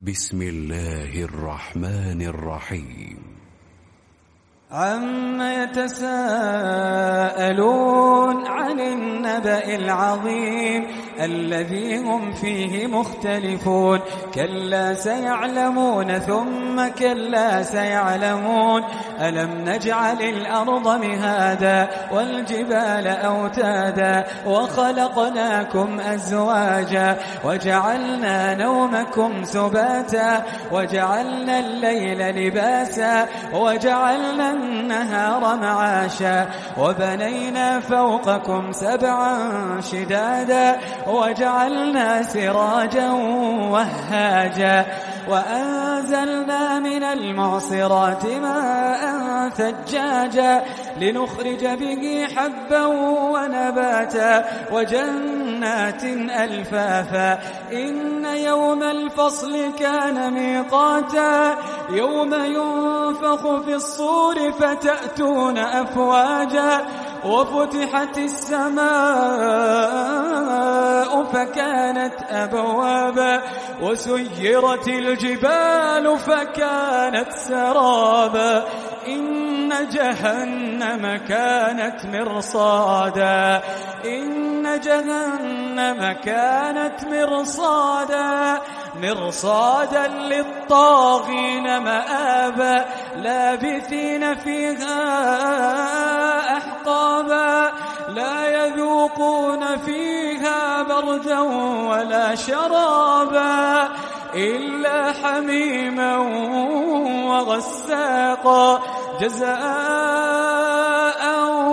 بسم الله الرحمن الرحيم. عم يتساءلون عن النبأ العظيم الذي هم فيه مختلفون كلا سيعلمون ثم كلا سيعلمون ألم نجعل الأرض مهادا والجبال أوتادا وخلقناكم أزواجا وجعلنا نومكم سباتا وجعلنا الليل لباسا وجعلنا النهار معاشا وبنينا فوقكم سبعا شدادا وجعلنا سراجا وهاجا وأنزلنا من المعصرات ماء ثجاجا لنخرج به حبا ونباتا وجنات ألفافا إن يوم الفصل كان ميقاتا يوم ينفخ في الصور فتأتون أفواجا وفتحت السماء فكانت أبوابا وسيرت الجبال فكانت سرابا إن جهنم كانت مرصادا إن جهنم كانت مرصادا للطاغين مآبا لابثين فيها أحقابا لا يذوقون فيها بردا ولا شرابا إلا حميما وغساقا جزاء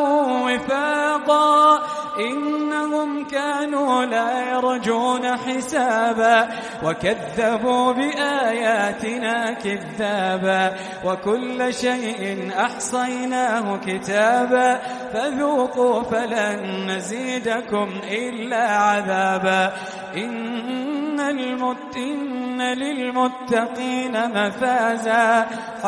وفاقا إنهم كانوا لا يرجون حسابا وكذبوا بآياتنا كذابا وكل شيء أحصيناه كتابا فذوقوا فلن نزيدكم إلا عذابا إن للمتقين مفازا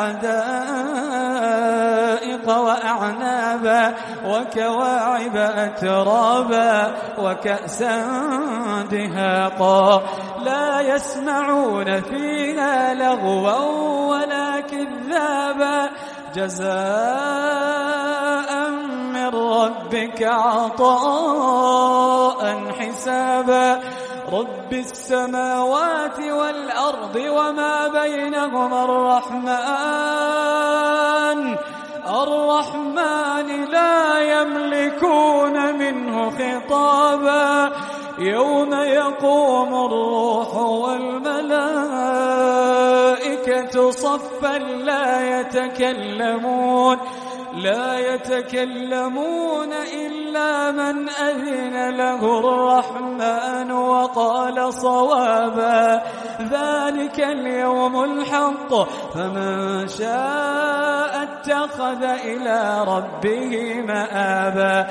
حدائق وأعنابا وكواعب أترابا وكأسا دهاقا لا يسمعون فيها لغوا ولا كذابا جزاء من ربك عطاء حسابا رب السماوات والأرض وما بينهما الرحمن لا يملكون منه خطابا يوم يقوم الروح والملائكة صفا لا يتكلمون إلا من أذن له الرحمن وقال صوابا ذلك اليوم الحق فمن شاء اتخذ إلى ربه مآبا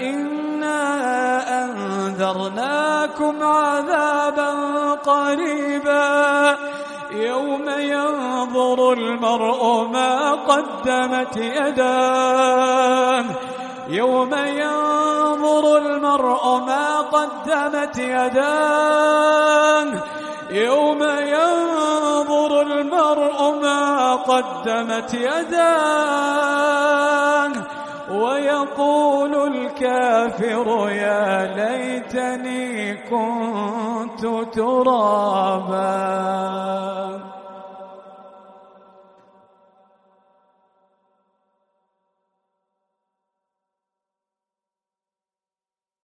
إنا أنذرناكم عذابا قريبا يوم ينظر المرء ما قدمت يداه يوم ينظر المرء ما قدمت يداه يوم ينظر المرء ما قدمت يداه ويقول الكافر يا ليتني كنت ترابا.